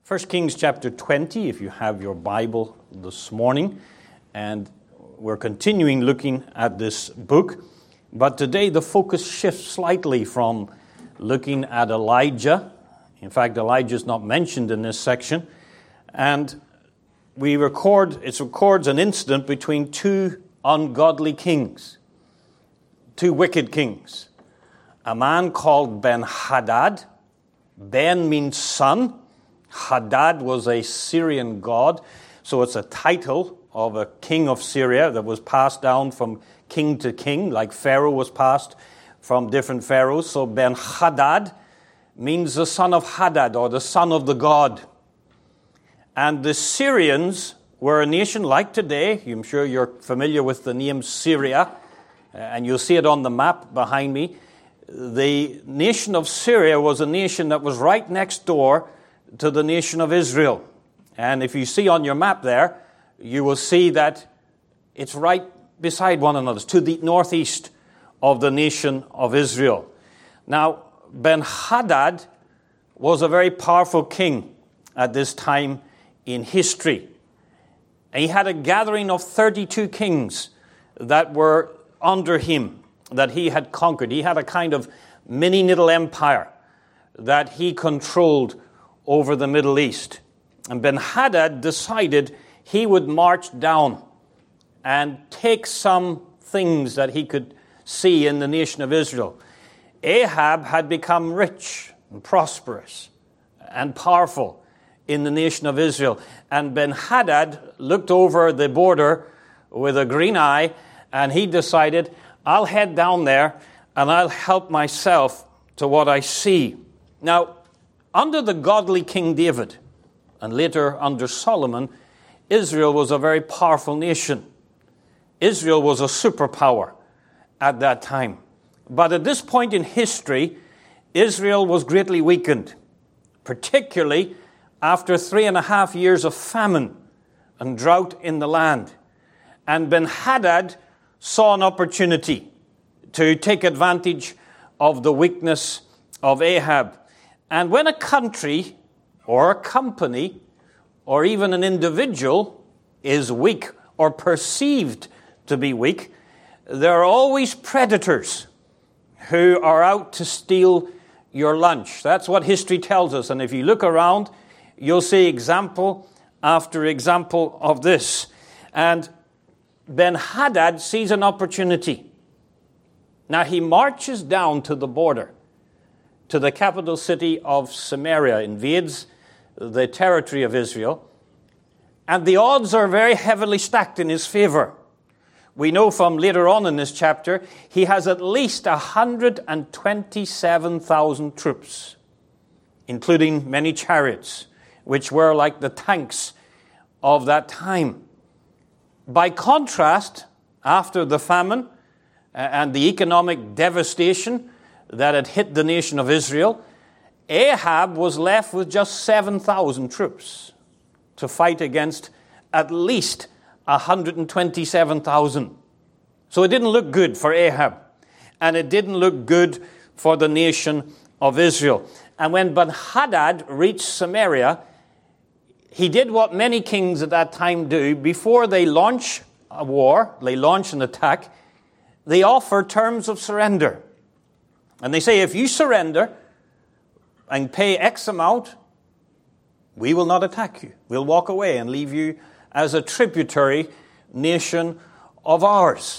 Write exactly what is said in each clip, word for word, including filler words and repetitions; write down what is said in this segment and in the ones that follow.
First Kings chapter twenty, if you have your Bible this morning. And we're continuing looking at this book. But today the focus shifts slightly from looking at Elijah. In fact, Elijah is not mentioned in this section. And we record, it records an incident between two ungodly kings, two wicked kings. A man called Ben-Hadad. Ben means son. Hadad was a Syrian god, so it's a title of a king of Syria that was passed down from king to king, like Pharaoh was passed from different pharaohs. So Ben-Hadad means the son of Hadad, or the son of the god. And the Syrians were a nation like today. I'm sure you're familiar with the name Syria, and you'll see it on the map behind me. The nation of Syria was a nation that was right next door to the nation of Israel. And if you see on your map there, you will see that it's right beside one another. It's to the northeast of the nation of Israel. Now, Ben-Hadad was a very powerful king at this time in history. And he had a gathering of thirty-two kings that were under him, that he had conquered. He had a kind of mini little empire that he controlled over the Middle East. And Ben-Hadad decided he would march down and take some things that he could see in the nation of Israel. Ahab had become rich and prosperous and powerful in the nation of Israel. And Ben-Hadad looked over the border with a green eye, and he decided, I'll head down there and I'll help myself to what I see. Now, under the godly King David, and later under Solomon, Israel was a very powerful nation. Israel was a superpower at that time. But at this point in history, Israel was greatly weakened, particularly after three and a half years of famine and drought in the land. And Ben-Hadad saw an opportunity to take advantage of the weakness of Ahab. And when a country or a company or even an individual is weak or perceived to be weak, there are always predators who are out to steal your lunch. That's what history tells us. And if you look around, you'll see example after example of this. And Ben-Hadad sees an opportunity. Now he marches down to the border, to the capital city of Samaria, invades the territory of Israel, and the odds are very heavily stacked in his favor. We know from later on in this chapter, he has at least one hundred twenty-seven thousand troops, including many chariots, which were like the tanks of that time. By contrast, after the famine and the economic devastation that had hit the nation of Israel, Ahab was left with just seven thousand troops to fight against at least one hundred twenty-seven thousand. So it didn't look good for Ahab, and it didn't look good for the nation of Israel. And when Ben-Hadad reached Samaria, he did what many kings at that time do. Before they launch a war, they launch an attack, they offer terms of surrender. And they say, if you surrender and pay X amount, we will not attack you. We'll walk away and leave you as a tributary nation of ours.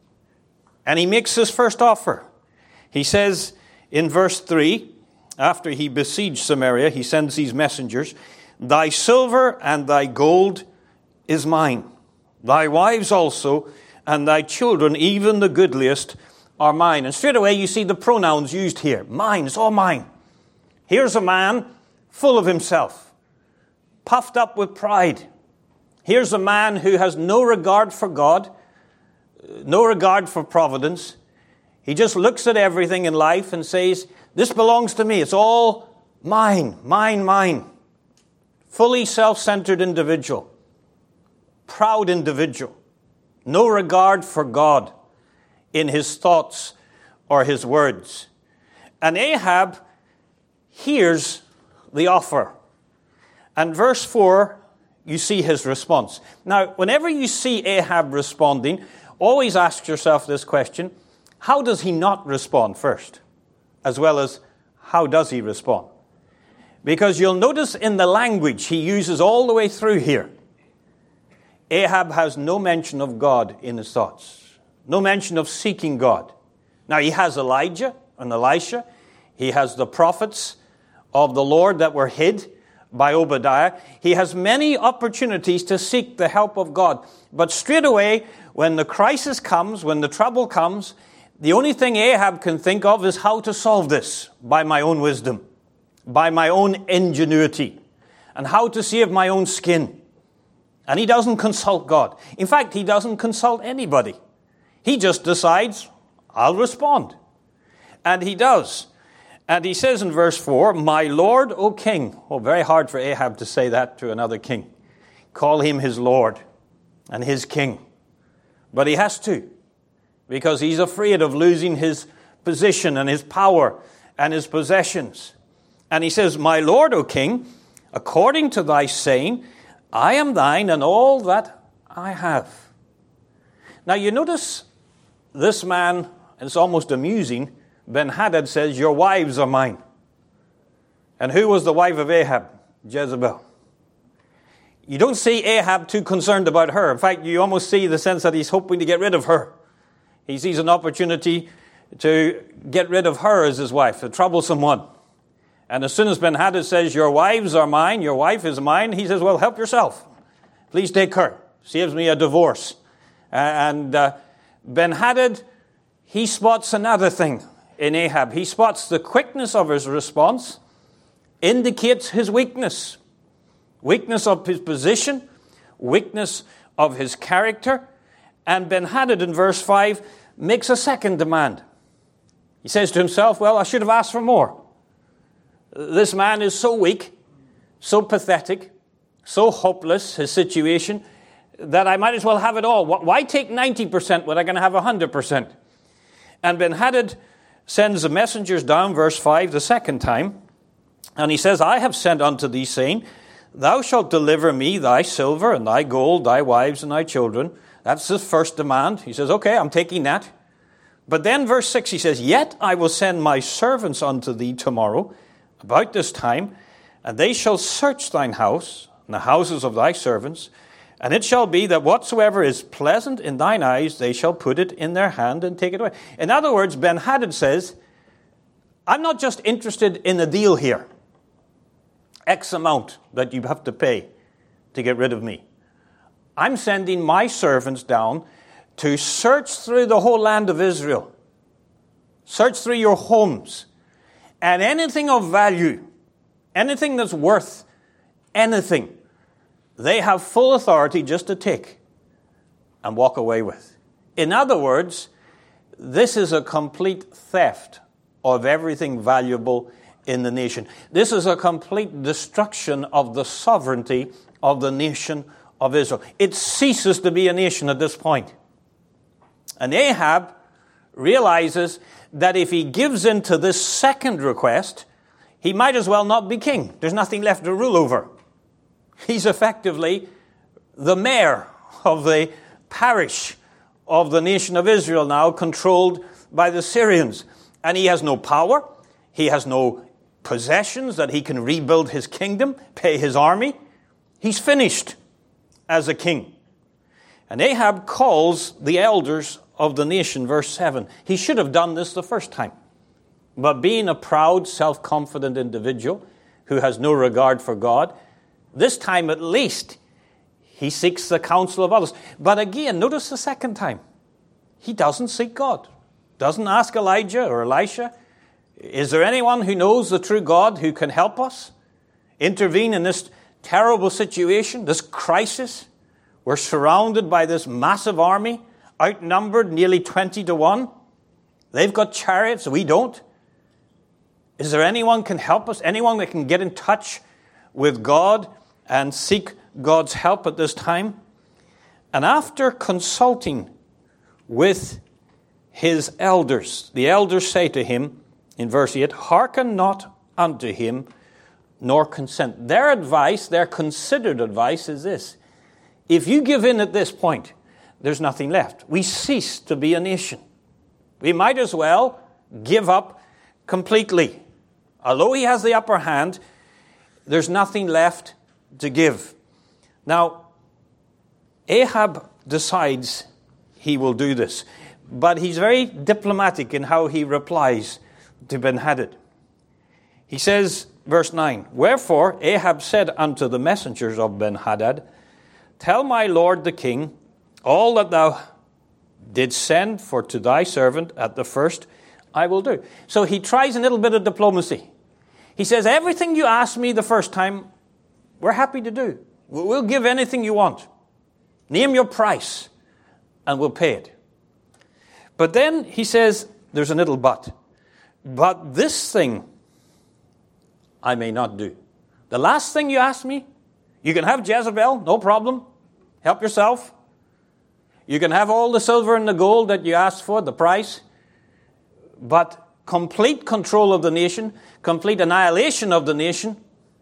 And he makes his first offer. He says in verse three, after he besieged Samaria, he sends these messengers, thy silver and thy gold is mine, thy wives also, and thy children, even the goodliest, are mine. And straight away you see the pronouns used here. Mine, it's all mine. Here's a man full of himself, puffed up with pride. Here's a man who has no regard for God, no regard for providence. He just looks at everything in life and says, this belongs to me. It's all mine, mine, mine. Fully self-centered individual, proud individual, no regard for God in his thoughts or his words. And Ahab hears the offer. And verse four, you see his response. Now, whenever you see Ahab responding, always ask yourself this question: how does he not respond first? As well as, how does he respond? Because you'll notice in the language he uses all the way through here, Ahab has no mention of God in his thoughts. No mention of seeking God. Now, he has Elijah and Elisha. He has the prophets of the Lord that were hid by Obadiah. He has many opportunities to seek the help of God. But straight away, when the crisis comes, when the trouble comes, the only thing Ahab can think of is how to solve this by my own wisdom, by my own ingenuity, and how to save my own skin. And he doesn't consult God. In fact, he doesn't consult anybody. He just decides, I'll respond. And he does. And he says in verse four, my Lord, O king. Oh, very hard for Ahab to say that to another king. Call him his Lord and his king. But he has to, because he's afraid of losing his position and his power and his possessions. And he says, my Lord, O king, according to thy saying, I am thine and all that I have. Now you notice this man, and it's almost amusing, Ben-Hadad says, your wives are mine. And who was the wife of Ahab? Jezebel. You don't see Ahab too concerned about her. In fact, you almost see the sense that he's hoping to get rid of her. He sees an opportunity to get rid of her as his wife, a troublesome one. And as soon as Ben-Hadad says, your wives are mine, your wife is mine, he says, well, help yourself. Please take her. Saves me a divorce. And uh, Ben-Hadad, he spots another thing in Ahab. He spots the quickness of his response, indicates his weakness. Weakness of his position, weakness of his character. And Ben-Hadad in verse five makes a second demand. He says to himself, well, I should have asked for more. This man is so weak, so pathetic, so hopeless, his situation, that I might as well have it all. Why take ninety percent when I'm going to have one hundred percent? And Ben-Hadad sends the messengers down, verse five, the second time. And he says, I have sent unto thee, saying, thou shalt deliver me thy silver and thy gold, thy wives and thy children. That's his first demand. He says, okay, I'm taking that. But then verse six, he says, yet I will send my servants unto thee tomorrow, about this time, and they shall search thine house, and the houses of thy servants, and it shall be that whatsoever is pleasant in thine eyes, they shall put it in their hand and take it away. In other words, Ben-Hadad says, I'm not just interested in a deal here. X amount that you have to pay to get rid of me. I'm sending my servants down to search through the whole land of Israel. Search through your homes. And anything of value, anything that's worth anything, they have full authority just to take and walk away with. In other words, this is a complete theft of everything valuable in the nation. This is a complete destruction of the sovereignty of the nation of Israel. It ceases to be a nation at this point. And Ahab realizes that if he gives in to this second request, he might as well not be king. There's nothing left to rule over. He's effectively the mayor of the parish of the nation of Israel now, controlled by the Syrians. And he has no power. He has no possessions that he can rebuild his kingdom, pay his army. He's finished as a king. And Ahab calls the elders of the nation, verse seven. He should have done this the first time. But being a proud, self-confident individual who has no regard for God, this time at least, he seeks the counsel of others. But again, notice the second time. He doesn't seek God. Doesn't ask Elijah or Elisha, is there anyone who knows the true God who can help us intervene in this terrible situation, this crisis? We're surrounded by this massive army, outnumbered nearly twenty to one. They've got chariots, we don't. Is there anyone can help us? Anyone that can get in touch with God and seek God's help at this time? And after consulting with his elders, the elders say to him in verse eight, hearken not unto him, nor consent. Their advice, their considered advice is this. If you give in at this point, there's nothing left. We cease to be a nation. We might as well give up completely. Although he has the upper hand, there's nothing left to give. Now, Ahab decides he will do this, but he's very diplomatic in how he replies to Ben-Hadad. He says, verse nine, Wherefore Ahab said unto the messengers of Ben-Hadad, Tell my lord the king all that thou didst send for to thy servant at the first I will do. So he tries a little bit of diplomacy. He says, everything you asked me the first time, we're happy to do. We'll give anything you want. Name your price, and we'll pay it. But then he says, there's a little but. But this thing I may not do. The last thing you asked me, you can have Jezebel, no problem. Help yourself. You can have all the silver and the gold that you asked for, the price. But complete control of the nation, complete annihilation of the nation,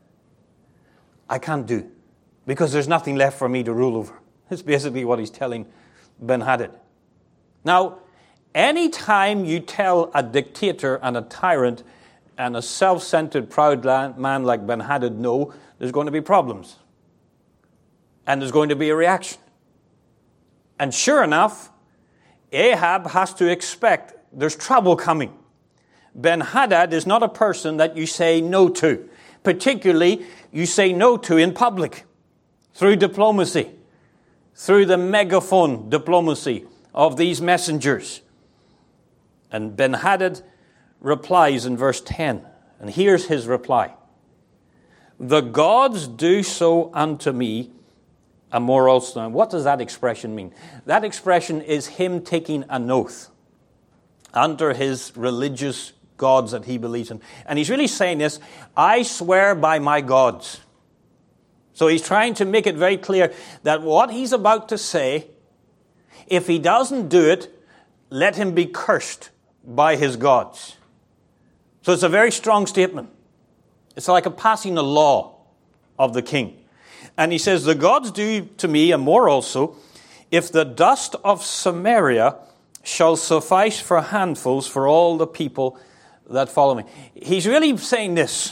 I can't do. Because there's nothing left for me to rule over. That's basically what he's telling Ben-Hadad. Now, any time you tell a dictator and a tyrant and a self-centered, proud man like Ben-Hadad no, there's going to be problems. And there's going to be a reaction. And sure enough, Ahab has to expect there's trouble coming. Ben-Hadad is not a person that you say no to. Particularly, you say no to in public. Through diplomacy. Through the megaphone diplomacy of these messengers. And Ben-Hadad replies in verse ten. And here's his reply. The gods do so unto me, and more also. And what does that expression mean? That expression is him taking an oath under his religious gods that he believes in. And he's really saying this, I swear by my gods. So he's trying to make it very clear that what he's about to say, if he doesn't do it, let him be cursed by his gods. So it's a very strong statement. It's like a passing a law of the king. And he says, the gods do to me, and more also, if the dust of Samaria shall suffice for handfuls for all the people that follow me. He's really saying this.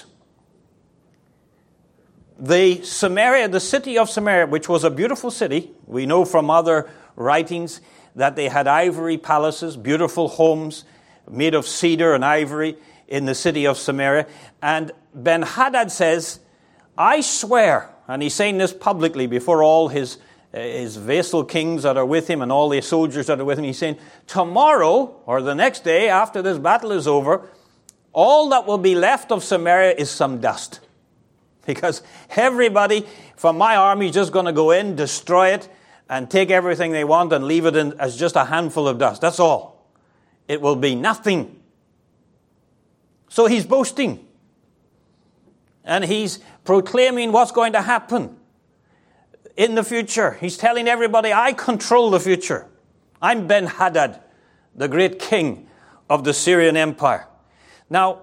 The Samaria, the city of Samaria, which was a beautiful city, we know from other writings that they had ivory palaces, beautiful homes made of cedar and ivory in the city of Samaria. And Ben-Hadad says, I swear, and he's saying this publicly before all his, uh, his vassal kings that are with him and all the soldiers that are with him, he's saying, tomorrow or the next day after this battle is over, all that will be left of Samaria is some dust. Because everybody from my army is just going to go in, destroy it, and take everything they want and leave it in as just a handful of dust. That's all. It will be nothing. So he's boasting. And he's proclaiming what's going to happen in the future. He's telling everybody, I control the future. I'm Ben-Hadad, the great king of the Syrian Empire. Now,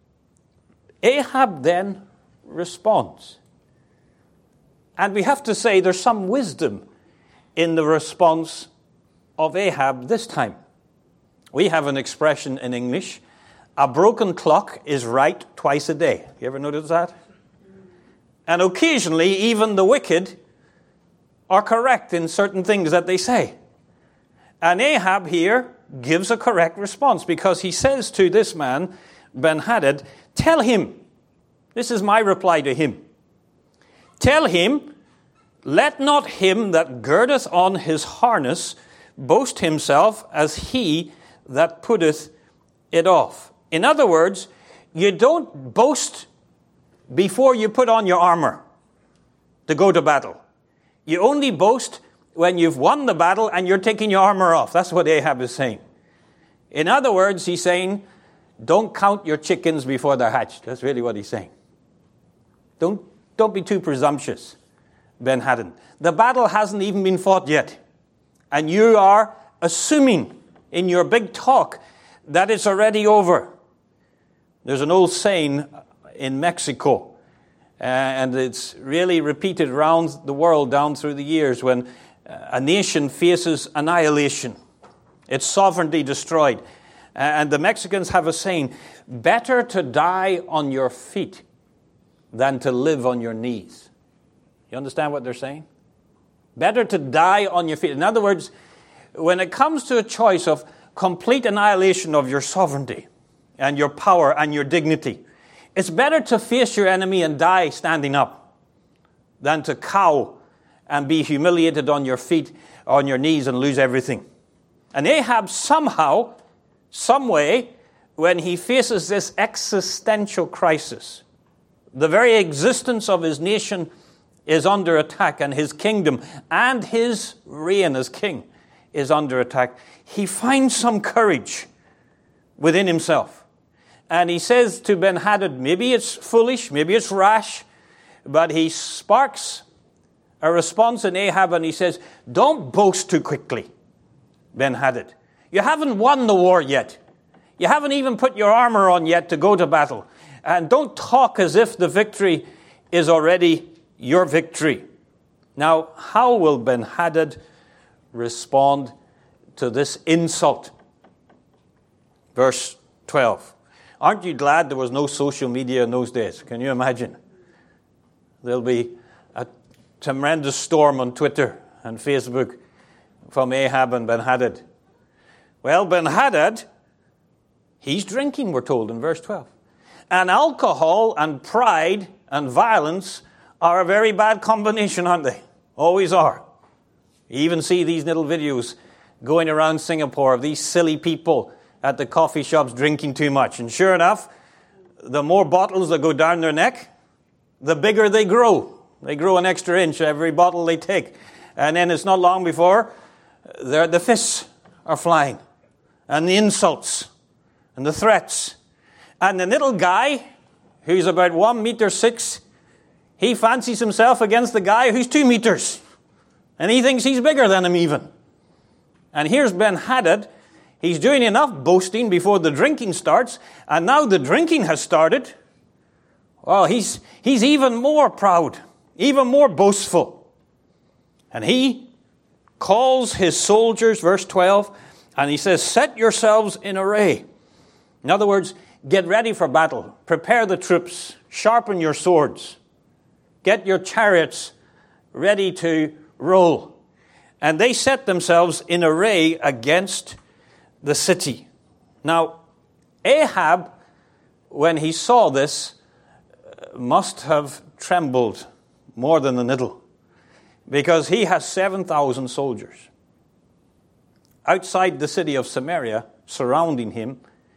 Ahab then responds. And we have to say there's some wisdom in the response of Ahab this time. We have an expression in English, a broken clock is right twice a day. You ever notice that? And occasionally, even the wicked are correct in certain things that they say. And Ahab here gives a correct response because he says to this man, Ben-Hadad, tell him, this is my reply to him, tell him, let not him that girdeth on his harness boast himself as he that putteth it off. In other words, you don't boast before you put on your armor to go to battle. You only boast when you've won the battle and you're taking your armor off. That's what Ahab is saying. In other words, he's saying, don't count your chickens before they're hatched. That's really what he's saying. Don't, don't be too presumptuous, Ben-Hadad. The battle hasn't even been fought yet. And you are assuming in your big talk that it's already over. There's an old saying in Mexico Uh, and it's really repeated around the world down through the years when a nation faces annihilation, its sovereignty destroyed. Uh, and the Mexicans have a saying, better to die on your feet than to live on your knees. You understand what they're saying? Better to die on your feet. In other words, when it comes to a choice of complete annihilation of your sovereignty and your power and your dignity, it's better to face your enemy and die standing up than to cow and be humiliated on your feet, on your knees, and lose everything. And Ahab somehow, some way, when he faces this existential crisis, the very existence of his nation is under attack, and his kingdom and his reign as king is under attack, he finds some courage within himself. And he says to Ben-Hadad, maybe it's foolish, maybe it's rash, but he sparks a response in Ahab, and he says, don't boast too quickly, Ben-Hadad. You haven't won the war yet. You haven't even put your armor on yet to go to battle. And don't talk as if the victory is already your victory. Now, how will Ben-Hadad respond to this insult? Verse twelve. Aren't you glad there was no social media in those days? Can you imagine? There'll be a tremendous storm on Twitter and Facebook from Ahab and Ben-Hadad. Well, Ben-Hadad, he's drinking, we're told in verse twelve. And alcohol and pride and violence are a very bad combination, aren't they? Always are. You even see these little videos going around Singapore of these silly people at the coffee shops drinking too much. And sure enough, the more bottles that go down their neck, the bigger they grow. They grow an extra inch every bottle they take. And then it's not long before the fists are flying. And the insults. And the threats. And the little guy, who's about one meter six, he fancies himself against the guy who's two meters. And he thinks he's bigger than him even. And here's Ben-Hadad. He's doing enough boasting before the drinking starts, and now the drinking has started. Well, he's, he's even more proud, even more boastful. And he calls his soldiers, verse twelve, and he says, set yourselves in array. In other words, get ready for battle. Prepare the troops. Sharpen your swords. Get your chariots ready to roll. And they set themselves in array against the city. Now, Ahab, when he saw this, must have trembled more than a little, because he has seven thousand soldiers. Outside the city of Samaria, surrounding him,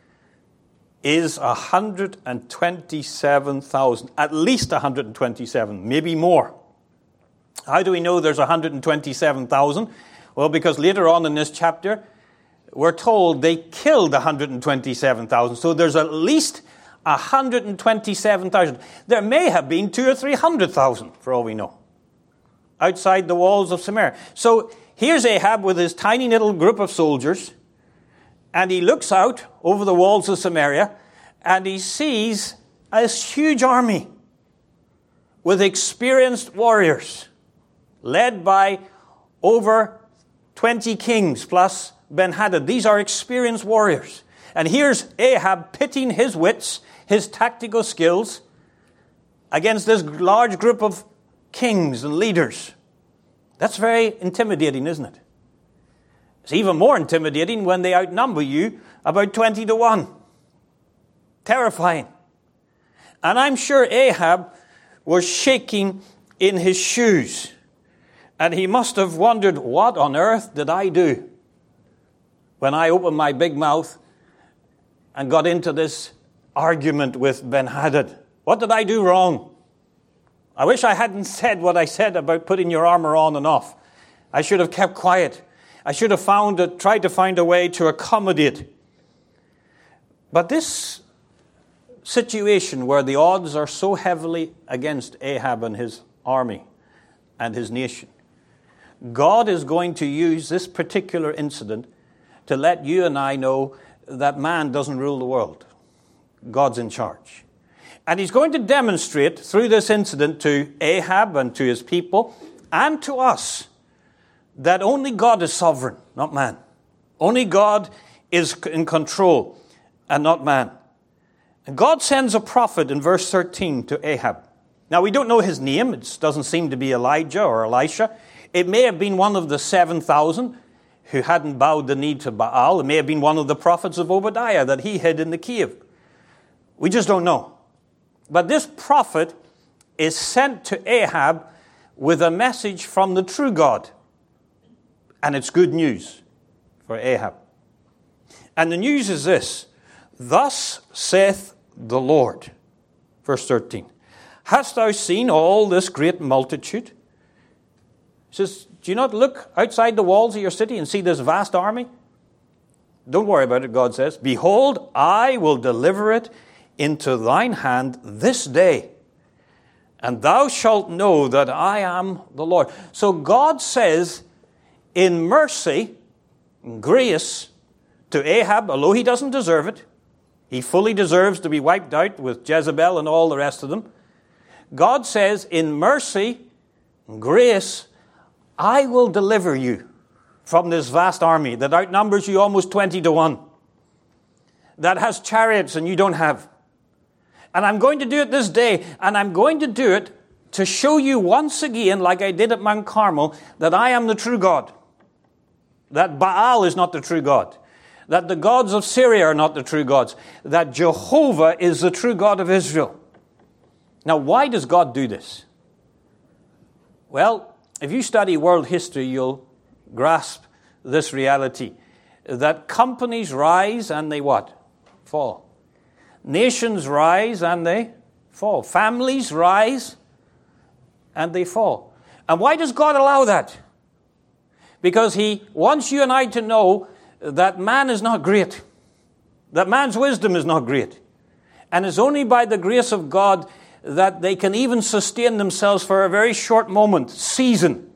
is one hundred twenty-seven thousand, at least one hundred twenty-seven, maybe more. How do we know there's one hundred twenty-seven thousand? Well, because later on in this chapter, we're told they killed one hundred twenty-seven thousand. So there's at least one hundred twenty-seven thousand. There may have been two or three hundred thousand, for all we know, outside the walls of Samaria. So here's Ahab with his tiny little group of soldiers, and he looks out over the walls of Samaria, and he sees a huge army with experienced warriors, led by over twenty kings plus Ben-Hadad. These are experienced warriors. And here's Ahab pitting his wits, his tactical skills, against this large group of kings and leaders. That's very intimidating, isn't it? It's even more intimidating when they outnumber you about twenty to one. Terrifying. And I'm sure Ahab was shaking in his shoes. And he must have wondered, what on earth did I do when I opened my big mouth and got into this argument with Ben-Hadad? What did I do wrong? I wish I hadn't said what I said about putting your armor on and off. I should have kept quiet. I should have found a, tried to find a way to accommodate. But this situation where the odds are so heavily against Ahab and his army and his nation, God is going to use this particular incident to let you and I know that man doesn't rule the world. God's in charge. And he's going to demonstrate through this incident to Ahab and to his people and to us that only God is sovereign, not man. Only God is in control and not man. And God sends a prophet in verse thirteen to Ahab. Now, we don't know his name. It doesn't seem to be Elijah or Elisha. It may have been one of the seven thousand who hadn't bowed the knee to Baal. It may have been one of the prophets of Obadiah that he hid in the cave. We just don't know. But this prophet is sent to Ahab with a message from the true God. And it's good news for Ahab. And the news is this: Thus saith the Lord. Verse thirteen. Hast thou seen all this great multitude? He says, do you not look outside the walls of your city and see this vast army? Don't worry about it, God says. Behold, I will deliver it into thine hand this day, and thou shalt know that I am the Lord. So God says, in mercy, grace to Ahab, although he doesn't deserve it, he fully deserves to be wiped out with Jezebel and all the rest of them. God says, in mercy, grace, I will deliver you from this vast army that outnumbers you almost twenty to one, that has chariots and you don't have. And I'm going to do it this day, and I'm going to do it to show you once again, like I did at Mount Carmel, that I am the true God, that Baal is not the true God, that the gods of Syria are not the true gods, that Jehovah is the true God of Israel. Now, why does God do this? Well, if you study world history, you'll grasp this reality, that companies rise and they what? Fall. Nations rise and they fall. Families rise and they fall. And why does God allow that? Because he wants you and I to know that man is not great, that man's wisdom is not great, and it's only by the grace of God that they can even sustain themselves for a very short moment, season,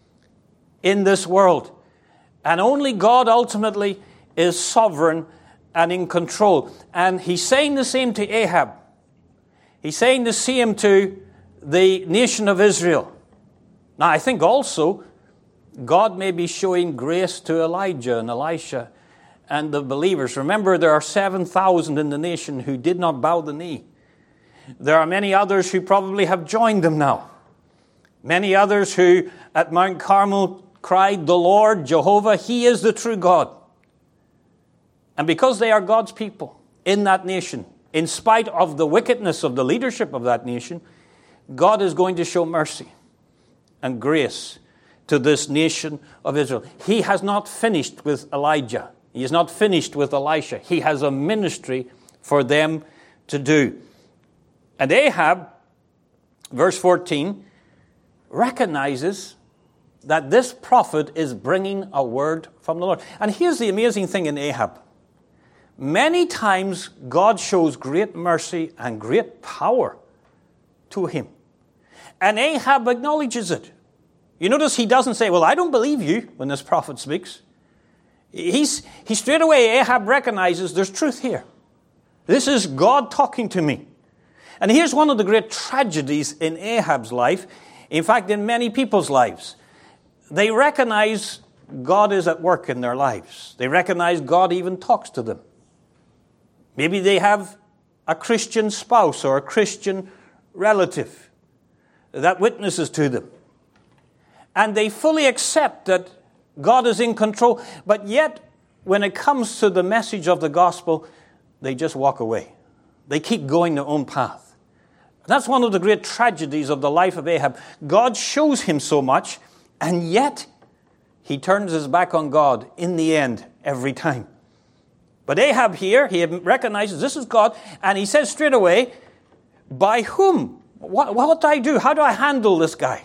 in this world. And only God ultimately is sovereign and in control. And he's saying the same to Ahab. He's saying the same to the nation of Israel. Now, I think also God may be showing grace to Elijah and Elisha and the believers. Remember, there are seven thousand in the nation who did not bow the knee. There are many others who probably have joined them now. Many others who at Mount Carmel cried, the Lord, Jehovah, He is the true God. And because they are God's people in that nation, in spite of the wickedness of the leadership of that nation, God is going to show mercy and grace to this nation of Israel. He has not finished with Elijah. He is not finished with Elisha. He has a ministry for them to do. And Ahab, verse fourteen, recognizes that this prophet is bringing a word from the Lord. And here's the amazing thing in Ahab. Many times God shows great mercy and great power to him. And Ahab acknowledges it. You notice he doesn't say, well, I don't believe you when this prophet speaks. He's, he straight away, Ahab recognizes there's truth here. This is God talking to me. And here's one of the great tragedies in Ahab's life, in fact, in many people's lives. They recognize God is at work in their lives. They recognize God even talks to them. Maybe they have a Christian spouse or a Christian relative that witnesses to them. And they fully accept that God is in control. But yet, when it comes to the message of the gospel, they just walk away. They keep going their own path. That's one of the great tragedies of the life of Ahab. God shows him so much, and yet he turns his back on God in the end every time. But Ahab here, he recognizes this is God, and he says straight away, by whom? What, what do I do? How do I handle this guy?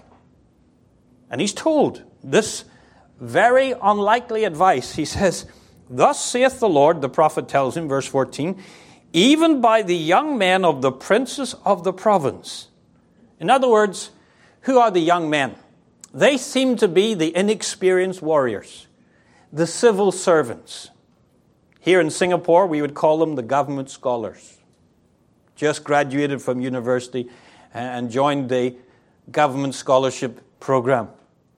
And he's told this very unlikely advice. He says, thus saith the Lord, the prophet tells him, verse fourteen, even by the young men of the princes of the province. In other words, who are the young men? They seem to be the inexperienced warriors, the civil servants. Here in Singapore, we would call them the government scholars. just graduated from university and joined the government scholarship program.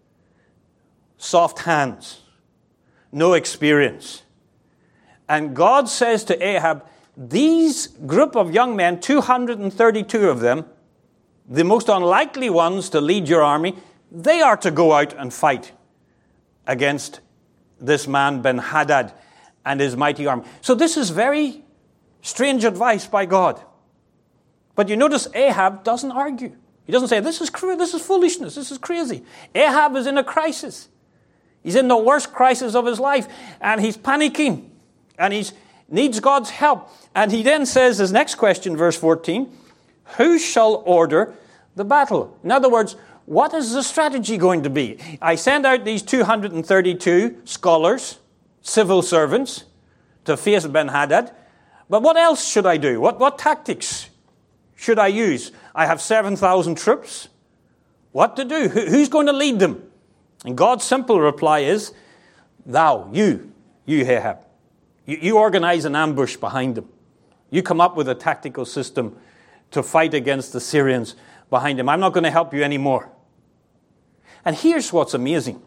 Soft hands, no experience. And God says to Ahab, these group of young men, two hundred thirty-two of them, the most unlikely ones to lead your army, they are to go out and fight against this man Ben-Hadad and his mighty army. So this is very strange advice by God. But you notice Ahab doesn't argue. He doesn't say, this is cr- this is foolishness, this is crazy. Ahab is in a crisis. He's in the worst crisis of his life, and he's panicking, and he needs God's help. And he then says, his next question, verse fourteen, who shall order the battle? In other words, what is the strategy going to be? I send out these two hundred thirty-two scholars, civil servants, to face Ben-Hadad. But what else should I do? What, what tactics should I use? I have seven thousand troops. What to do? Who, who's going to lead them? And God's simple reply is, thou, you, you Ahab. You, you organize an ambush behind them. You come up with a tactical system to fight against the Syrians behind them. I'm not going to help you anymore. And here's what's amazing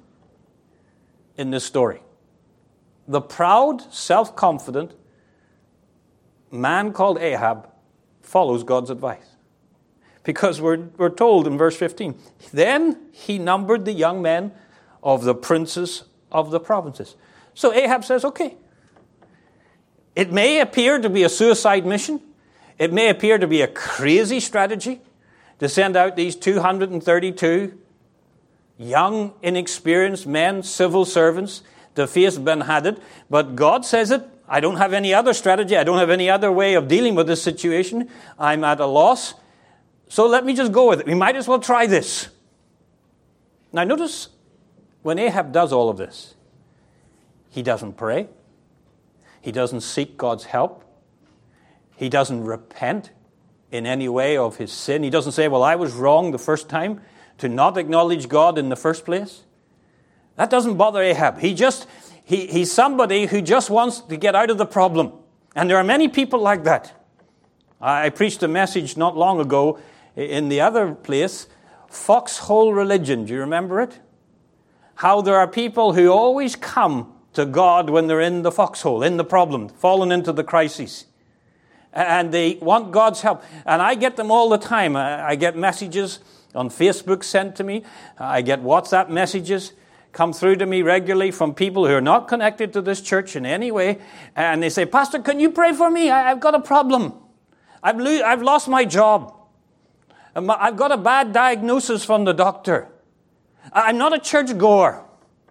in this story. The proud, self-confident man called Ahab follows God's advice. Because we're, we're told in verse fifteen, then he numbered the young men of the princes of the provinces. So Ahab says, okay, it may appear to be a suicide mission. It may appear to be a crazy strategy to send out these two hundred thirty-two young, inexperienced men, civil servants, to face Ben-Hadad. But God says it. I don't have any other strategy. I don't have any other way of dealing with this situation. I'm at a loss. So let me just go with it. We might as well try this. Now notice, when Ahab does all of this, he doesn't pray. He doesn't seek God's help. He doesn't repent in any way of his sin. He doesn't say, well, I was wrong the first time to not acknowledge God in the first place. That doesn't bother Ahab. He just, he, he's somebody who just wants to get out of the problem. And there are many people like that. I preached a message not long ago in the other place, foxhole religion. Do you remember it? How there are people who always come to God when they're in the foxhole, in the problem, fallen into the crisis. And they want God's help. And I get them all the time. I get messages on Facebook sent to me. I get WhatsApp messages come through to me regularly from people who are not connected to this church in any way. And they say, Pastor, can you pray for me? I've got a problem. I've, lo- I've lost my job. I've got a bad diagnosis from the doctor. I'm not a churchgoer.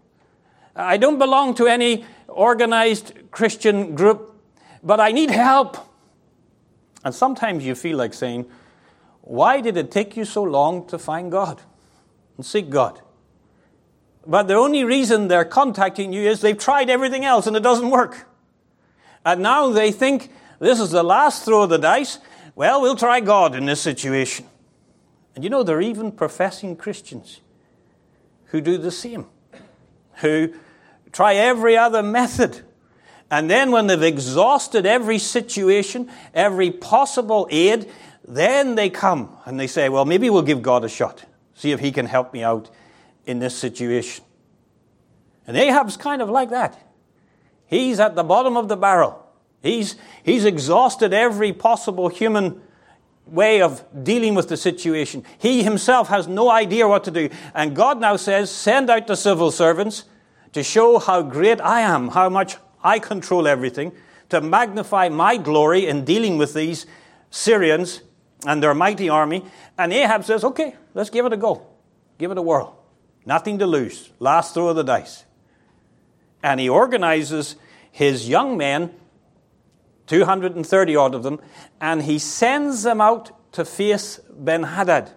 I don't belong to any organized Christian group, but I need help. And sometimes you feel like saying, why did it take you so long to find God and seek God? But the only reason they're contacting you is they've tried everything else and it doesn't work. And now they think this is the last throw of the dice. Well, we'll try God in this situation. And you know, there are even professing Christians who do the same, who try every other method. And then when they've exhausted every situation, every possible aid, then they come and they say, well, maybe we'll give God a shot. See if he can help me out in this situation. And Ahab's kind of like that. He's at the bottom of the barrel. He's, he's exhausted every possible human way of dealing with the situation. He himself has no idea what to do. And God now says, send out the civil servants to show how great I am, how much I control everything, to magnify my glory in dealing with these Syrians and their mighty army. And Ahab says, okay, let's give it a go. Give it a whirl. Nothing to lose. Last throw of the dice. And he organizes his young men, two hundred thirty odd of them, and he sends them out to face Ben-Hadad.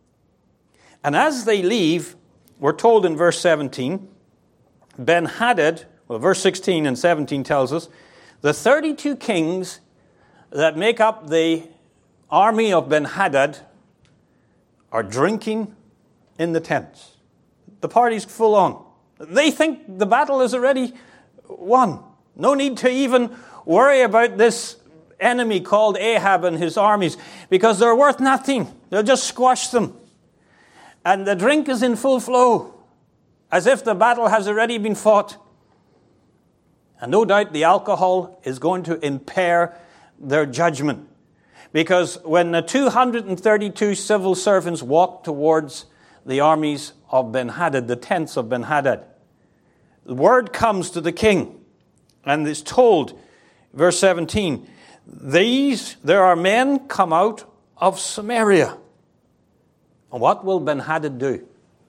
And as they leave, we're told in verse seventeen, Ben-Hadad, well, verse sixteen and seventeen tells us, the thirty-two kings that make up the army of Ben-Hadad are drinking in the tents. The party's full on. They think the battle is already won. No need to even worry about this enemy called Ahab and his armies, because they're worth nothing. They'll just squash them. And the drink is in full flow, as if the battle has already been fought. And no doubt the alcohol is going to impair their judgment. Because when the two hundred thirty-two civil servants walked towards the armies of Ben-Hadad, the tents of Ben-Hadad, the word comes to the king, and is told, verse seventeen, These, there are men come out of Samaria. And what will Ben-Hadad do?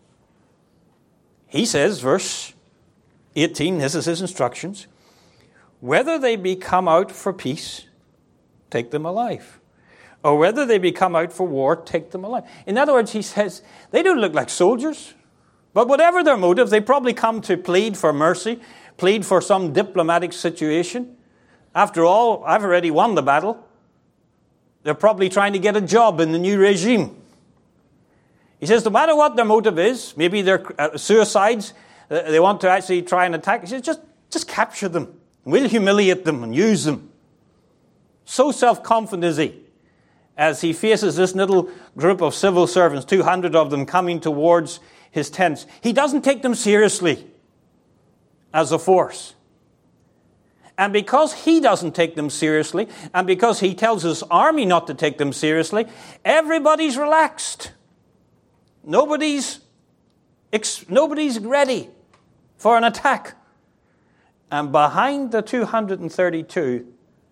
He says, verse eighteen, this is his instructions, whether they be come out for peace, take them alive. Or whether they be come out for war, take them alive. In other words, he says, they don't look like soldiers. But whatever their motive, they probably come to plead for mercy, plead for some diplomatic situation. After all, I've already won the battle. They're probably trying to get a job in the new regime. He says, no matter what their motive is, maybe they're uh, suicides, uh, they want to actually try and attack. He says, just, just capture them. We'll humiliate them and use them. So self-confident is he, as he faces this little group of civil servants, two hundred of them coming towards his tents. He doesn't take them seriously as a force. And because he doesn't take them seriously, and because he tells his army not to take them seriously, everybody's relaxed. Nobody's, nobody's ready for an attack. And behind the two hundred thirty-two,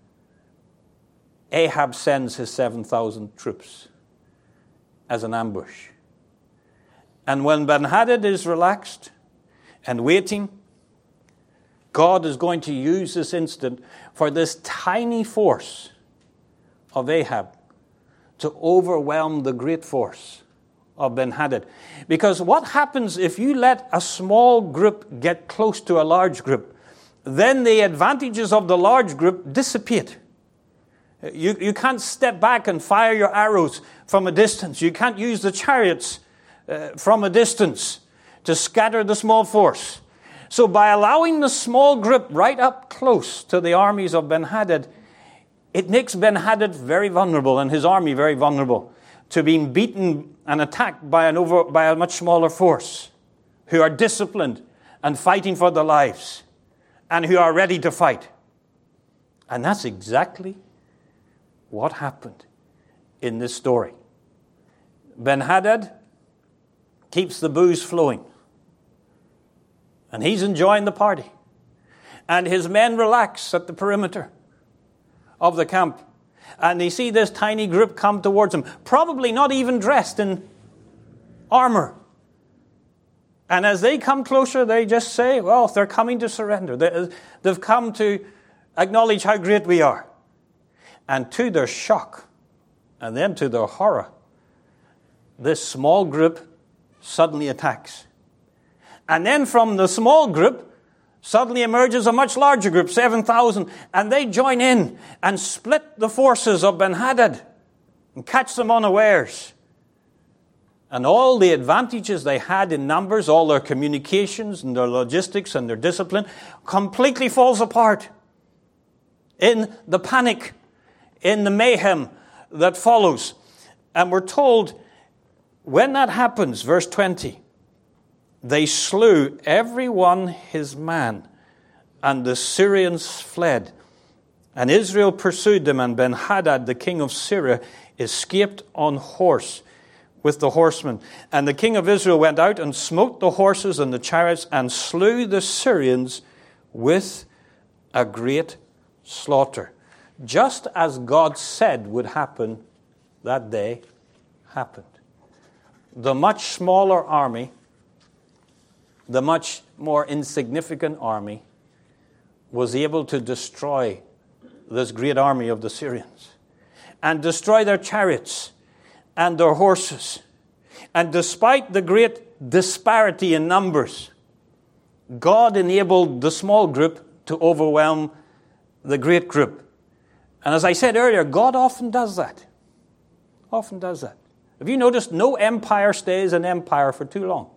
Ahab sends his seven thousand troops as an ambush. And when Ben-Hadad is relaxed and waiting, God is going to use this incident for this tiny force of Ahab to overwhelm the great force of Ben-Hadad. Because what happens if you let a small group get close to a large group? Then the advantages of the large group dissipate. You, you can't step back and fire your arrows from a distance. You can't use the chariots uh, from a distance to scatter the small force. So by allowing the small group right up close to the armies of Ben-Hadad, it makes Ben-Hadad very vulnerable and his army very vulnerable to being beaten and attacked by an over by a much smaller force who are disciplined and fighting for their lives and who are ready to fight. And that's exactly what happened in this story. Ben-Hadad keeps the booze flowing. And he's enjoying the party. And his men relax at the perimeter of the camp. And they see this tiny group come towards him, probably not even dressed in armor. And as they come closer, they just say, well, they're coming to surrender. They, they've come to acknowledge how great we are. And to their shock, and then to their horror, this small group suddenly attacks. And then from the small group, suddenly emerges a much larger group, seven thousand, and they join in and split the forces of Ben-Hadad and catch them unawares. And all the advantages they had in numbers, all their communications and their logistics and their discipline, completely falls apart in the panic, in the mayhem that follows. And we're told, when that happens, verse twenty, they slew every one his man, and the Syrians fled. And Israel pursued them, and Ben-Hadad, the king of Syria, escaped on horse with the horsemen. And the king of Israel went out and smote the horses and the chariots, and slew the Syrians with a great slaughter. Just as God said would happen, that day happened. The much smaller army, the much more insignificant army, was able to destroy this great army of the Syrians and destroy their chariots and their horses. And despite the great disparity in numbers, God enabled the small group to overwhelm the great group. And as I said earlier, God often does that. Often does that. Have you noticed no empire stays an empire for too long?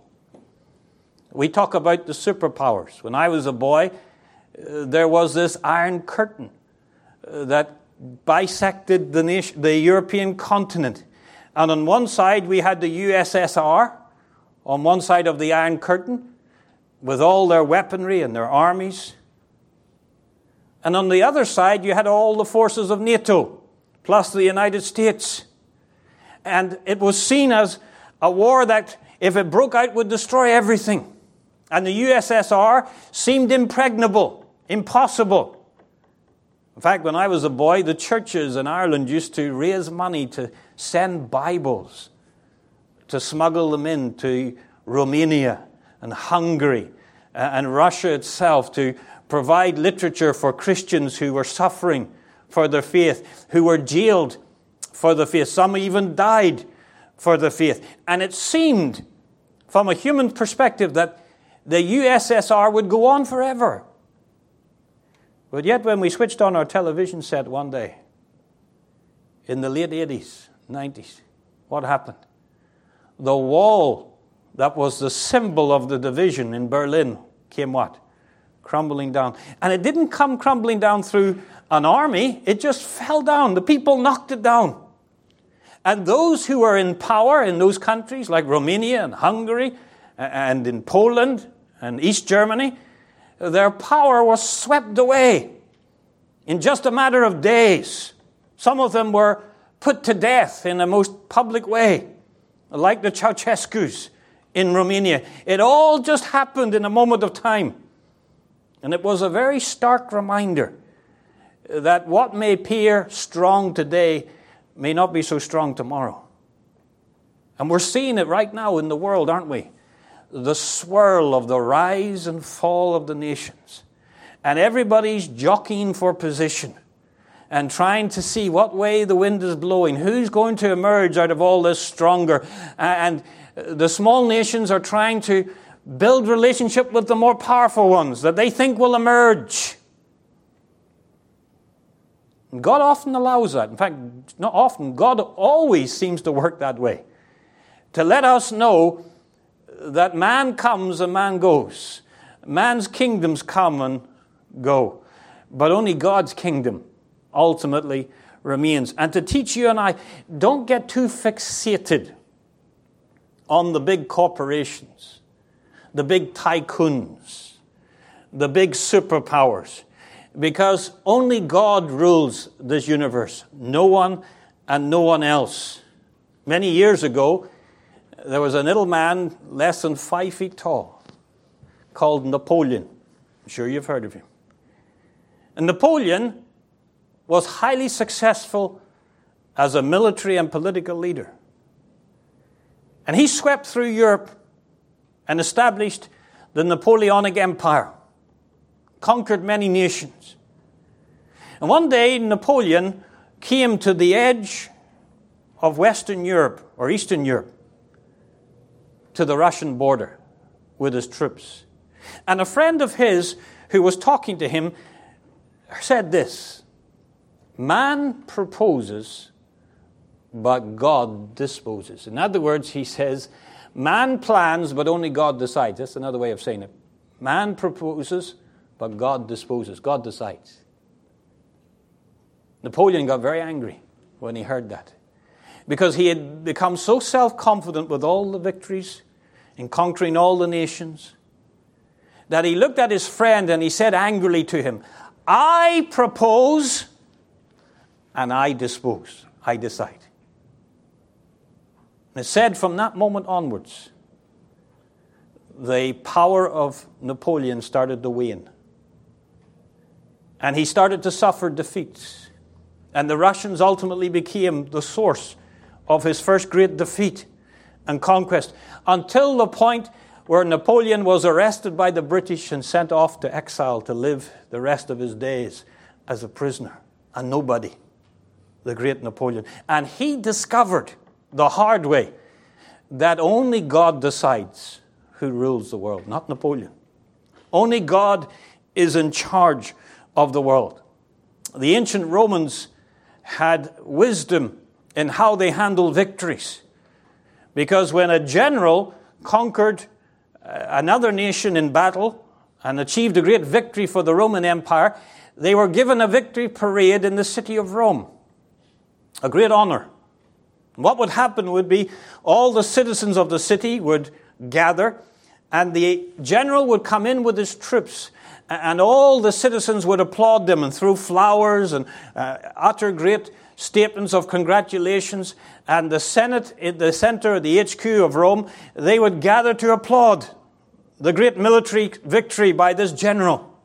We talk about the superpowers. When I was a boy, uh, there was this Iron Curtain uh, that bisected the, nation, the European continent. And on one side we had the U S S R, on one side of the Iron Curtain, with all their weaponry and their armies. And on the other side you had all the forces of NATO, plus the United States. And it was seen as a war that, if it broke out, would destroy everything. And the U S S R seemed impregnable, impossible. In fact, when I was a boy, the churches in Ireland used to raise money to send Bibles, to smuggle them into Romania and Hungary and Russia itself, to provide literature for Christians who were suffering for their faith, who were jailed for the faith. Some even died for the faith. And it seemed, from a human perspective, that the U S S R would go on forever. But yet when we switched on our television set one day, in the late eighties, nineties, what happened? The wall that was the symbol of the division in Berlin came what? Crumbling down. And it didn't come crumbling down through an army. It just fell down. The people knocked it down. And those who were in power in those countries, like Romania and Hungary and in Poland and East Germany, their power was swept away in just a matter of days. Some of them were put to death in the most public way, like the Ceausescus in Romania. It all just happened in a moment of time. And it was a very stark reminder that what may appear strong today may not be so strong tomorrow. And we're seeing it right now in the world, aren't we? The swirl of the rise and fall of the nations. And everybody's jockeying for position and trying to see what way the wind is blowing, who's going to emerge out of all this stronger. And the small nations are trying to build relationship with the more powerful ones that they think will emerge. And God often allows that. In fact, not often, God always seems to work that way. To let us know that man comes and man goes. Man's kingdoms come and go. But only God's kingdom ultimately remains. And to teach you and I, don't get too fixated on the big corporations, the big tycoons, the big superpowers, because only God rules this universe. No one and no one else. Many years ago, there was a little man less than five feet tall called Napoleon. I'm sure you've heard of him. And Napoleon was highly successful as a military and political leader. And he swept through Europe and established the Napoleonic Empire, conquered many nations. And one day Napoleon came to the edge of Western Europe or Eastern Europe, to the Russian border with his troops. And a friend of his who was talking to him said this: man proposes, but God disposes. In other words, he says, man plans, but only God decides. That's another way of saying it. Man proposes, but God disposes. God decides. Napoleon got very angry when he heard that, because he had become so self-confident with all the victories in conquering all the nations that he looked at his friend and he said angrily to him, I propose and I dispose. I decide. And it said from that moment onwards, the power of Napoleon started to wane. And he started to suffer defeats. And the Russians ultimately became the source of his first great defeat and conquest, until the point where Napoleon was arrested by the British and sent off to exile to live the rest of his days as a prisoner, a nobody, the great Napoleon. And he discovered the hard way that only God decides who rules the world, not Napoleon. Only God is in charge of the world. The ancient Romans had wisdom in how they handled victories. Because when a general conquered another nation in battle and achieved a great victory for the Roman Empire, they were given a victory parade in the city of Rome. A great honor. What would happen would be all the citizens of the city would gather, and the general would come in with his troops, and all the citizens would applaud them and throw flowers and uh, utter great statements of congratulations. And the Senate, in the center, the H Q of Rome, they would gather to applaud the great military victory by this general.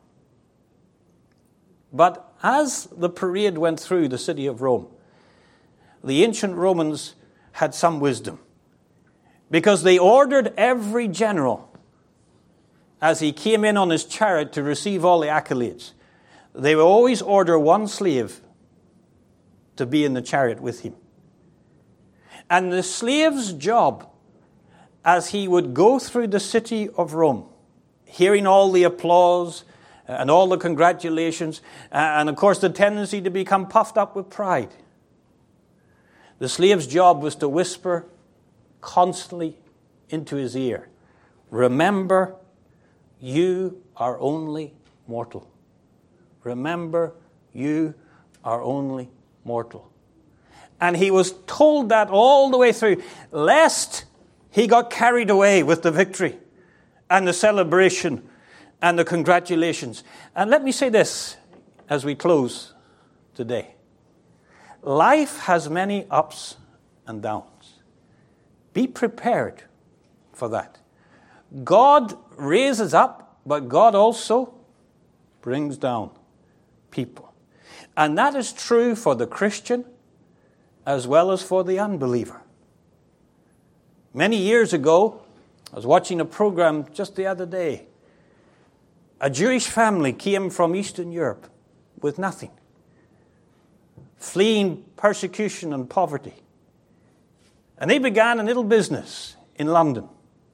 But as the parade went through the city of Rome, the ancient Romans had some wisdom, because they ordered every general, as he came in on his chariot to receive all the accolades, they would always order one slave to be in the chariot with him. And the slave's job, as he would go through the city of Rome, hearing all the applause and all the congratulations, and of course the tendency to become puffed up with pride, the slave's job was to whisper constantly into his ear, remember, you are only mortal. Remember, you are only mortal. And he was told that all the way through, lest he got carried away with the victory and the celebration and the congratulations. And let me say this as we close today. Life has many ups and downs. Be prepared for that. God raises up, but God also brings down people. And that is true for the Christian as well as for the unbeliever. Many years ago, I was watching a program just the other day. A Jewish family came from Eastern Europe with nothing, fleeing persecution and poverty. And they began a little business in London,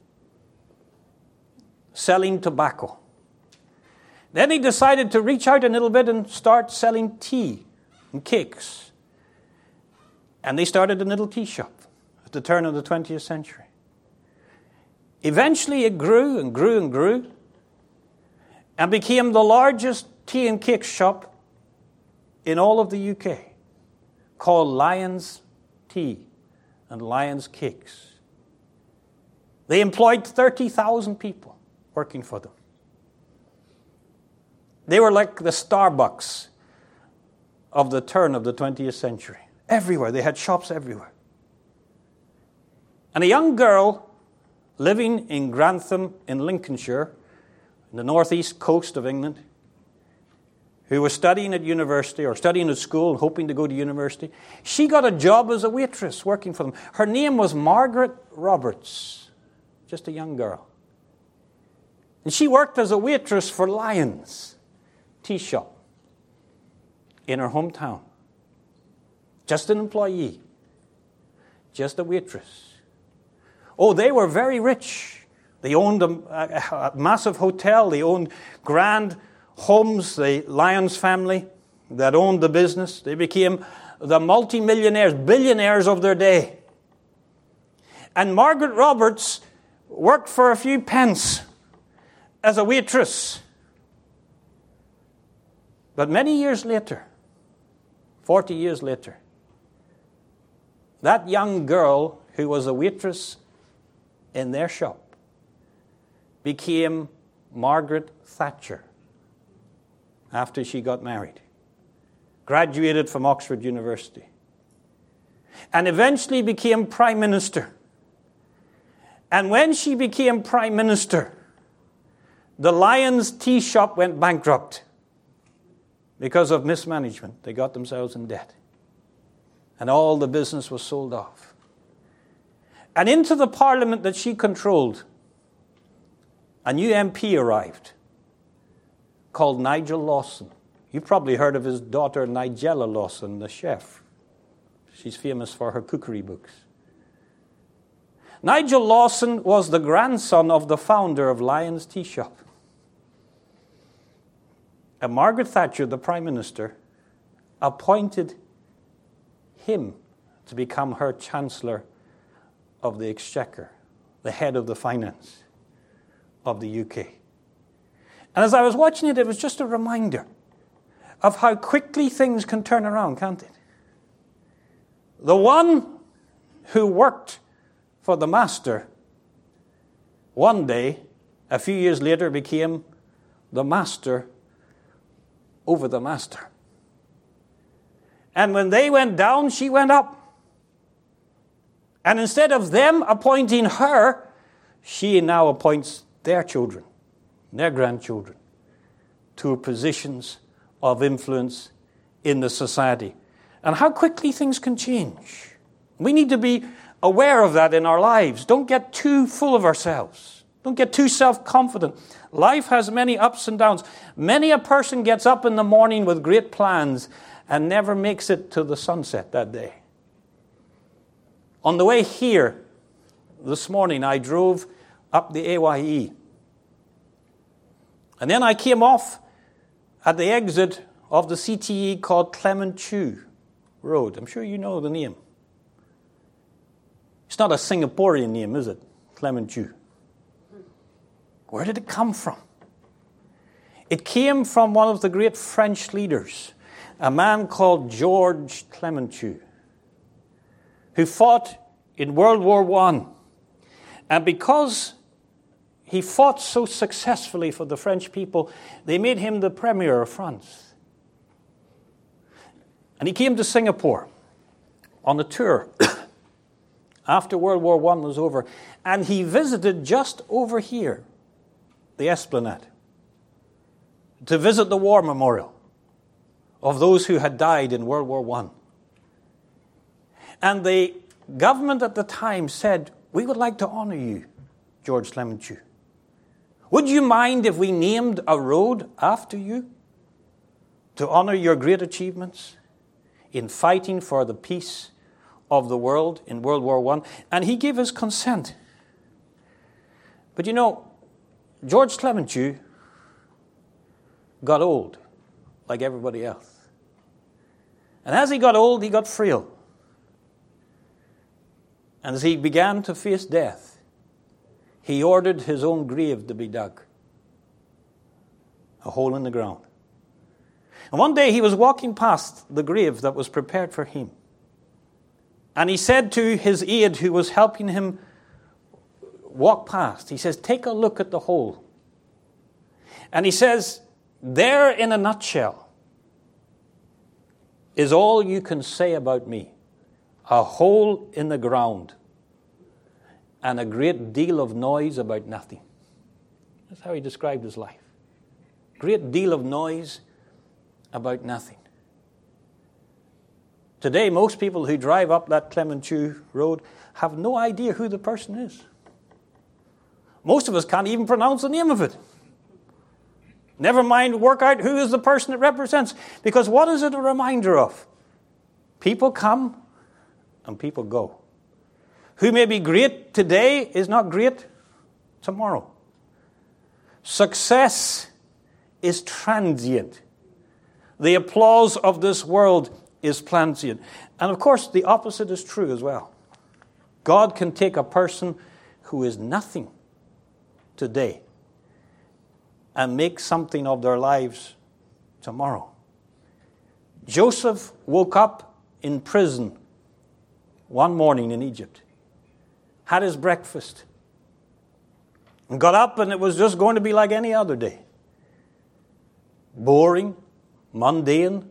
selling tobacco. Then they decided to reach out a little bit and start selling tea and cakes. And they started a little tea shop at the turn of the twentieth century. Eventually it grew and grew and grew and became the largest tea and cake shop in all of the U K, called Lyons Tea and Lyons Cakes. They employed thirty thousand people working for them. They were like the Starbucks of the turn of the twentieth century. Everywhere. They had shops everywhere. And a young girl living in Grantham in Lincolnshire, in the northeast coast of England, who was studying at university or studying at school, hoping to go to university, she got a job as a waitress working for them. Her name was Margaret Roberts, just a young girl. And she worked as a waitress for Lyons Tea Shop in her hometown. Just an employee. Just a waitress. Oh, they were very rich. They owned a, a, a massive hotel. They owned grand homes. The Lyons family that owned the business. They became the multimillionaires, billionaires of their day. And Margaret Roberts worked for a few pence as a waitress. But many years later, forty years later, that young girl who was a waitress in their shop became Margaret Thatcher after she got married. Graduated from Oxford University. And eventually became Prime Minister. And when she became Prime Minister, the Lyons Tea Shop went bankrupt because of mismanagement. They got themselves in debt. And all the business was sold off. And into the parliament that she controlled, a new M P arrived called Nigel Lawson. You've probably heard of his daughter, Nigella Lawson, the chef. She's famous for her cookery books. Nigel Lawson was the grandson of the founder of Lyons Tea Shop. And Margaret Thatcher, the Prime Minister, appointed him to become her Chancellor of the Exchequer, the head of the finance of the U K. And as I was watching it, it was just a reminder of how quickly things can turn around, can't it? The one who worked for the master, one day, a few years later, became the master over the master. And when they went down, she went up. And instead of them appointing her, she now appoints their children, their grandchildren, to positions of influence in the society. And how quickly things can change. We need to be aware of that in our lives. Don't get too full of ourselves. Don't get too self-confident. Life has many ups and downs. Many a person gets up in the morning with great plans and never makes it to the sunset that day. On the way here this morning, I drove up the A Y E. And then I came off at the exit of the C T E called Clement Chew Road. I'm sure you know the name. It's not a Singaporean name, is it? Clement Chew. Where did it come from? It came from one of the great French leaders, a man called Georges Clemenceau, who fought in World War One. And because he fought so successfully for the French people, they made him the Premier of France. And he came to Singapore on a tour after World War One was over. And he visited just over here, the Esplanade, to visit the war memorial of those who had died in World War One. And the government at the time said, "We would like to honor you, Georges Clemenceau. Would you mind if we named a road after you to honor your great achievements in fighting for the peace of the world in World War One?" And he gave his consent. But you know, Georges Clemenceau got old, like everybody else. And as he got old, he got frail. And as he began to face death, he ordered his own grave to be dug. A hole in the ground. And one day he was walking past the grave that was prepared for him. And he said to his aide who was helping him walk past, he says, "Take a look at the hole." And he says, "There in a nutshell is all you can say about me. A hole in the ground and a great deal of noise about nothing." That's how he described his life. Great deal of noise about nothing. Today, most people who drive up that Clemenceau Road have no idea who the person is. Most of us can't even pronounce the name of it. Never mind work out who is the person it represents. Because what is it a reminder of? People come and people go. Who may be great today is not great tomorrow. Success is transient. The applause of this world is transient. And of course, the opposite is true as well. God can take a person who is nothing today and make something of their lives tomorrow. Joseph woke up in prison one morning in Egypt, had his breakfast, and got up, and it was just going to be like any other day. Boring, mundane,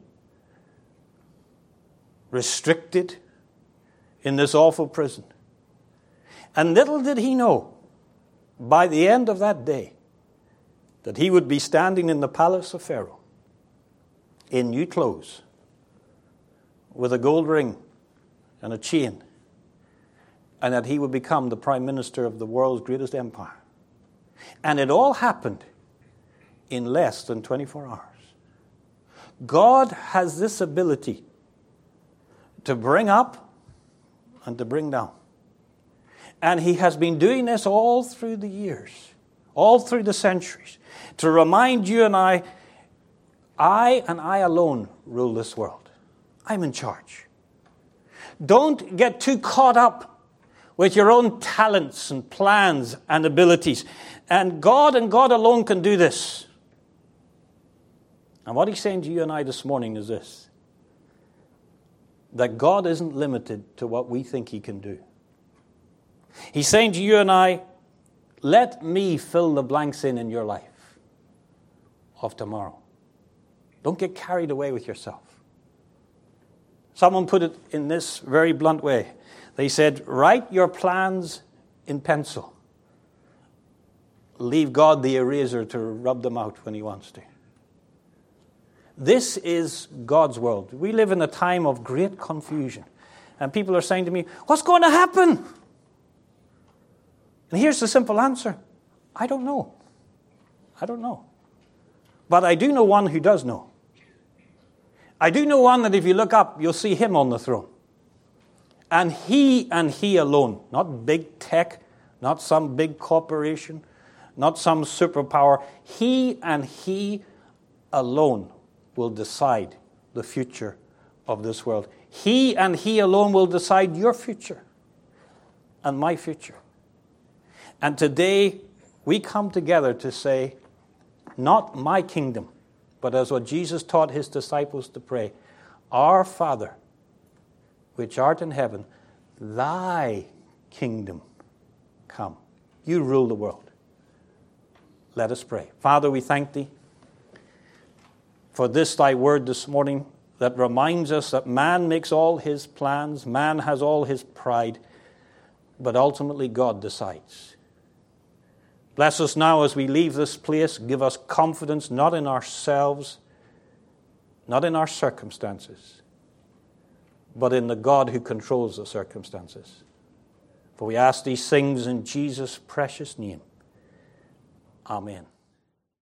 restricted in this awful prison. And little did he know, by the end of that day, that he would be standing in the palace of Pharaoh in new clothes with a gold ring and a chain, and that he would become the prime minister of the world's greatest empire. And it all happened in less than twenty-four hours. God has this ability to bring up and to bring down. And he has been doing this all through the years, all through the centuries, to remind you and I, I and I alone rule this world. I'm in charge. Don't get too caught up with your own talents and plans and abilities. And God and God alone can do this. And what he's saying to you and I this morning is this: that God isn't limited to what we think he can do. He's saying to you and I, let me fill the blanks in in your life of tomorrow. Don't get carried away with yourself. Someone put it in this very blunt way. They said, write your plans in pencil. Leave God the eraser to rub them out when he wants to. This is God's world. We live in a time of great confusion. And people are saying to me, what's going to happen? And here's the simple answer. I don't know. I don't know. But I do know one who does know. I do know one that if you look up, you'll see him on the throne. And he and he alone, not big tech, not some big corporation, not some superpower. He and he alone will decide the future of this world. He and he alone will decide your future and my future. And today we come together to say, not my kingdom, but as what Jesus taught his disciples to pray, our Father, which art in heaven, thy kingdom come. You rule the world. Let us pray. Father, we thank thee for this thy word this morning that reminds us that man makes all his plans, man has all his pride, but ultimately God decides. Bless us now as we leave this place. Give us confidence not in ourselves, not in our circumstances, but in the God who controls the circumstances. For we ask these things in Jesus' precious name. Amen.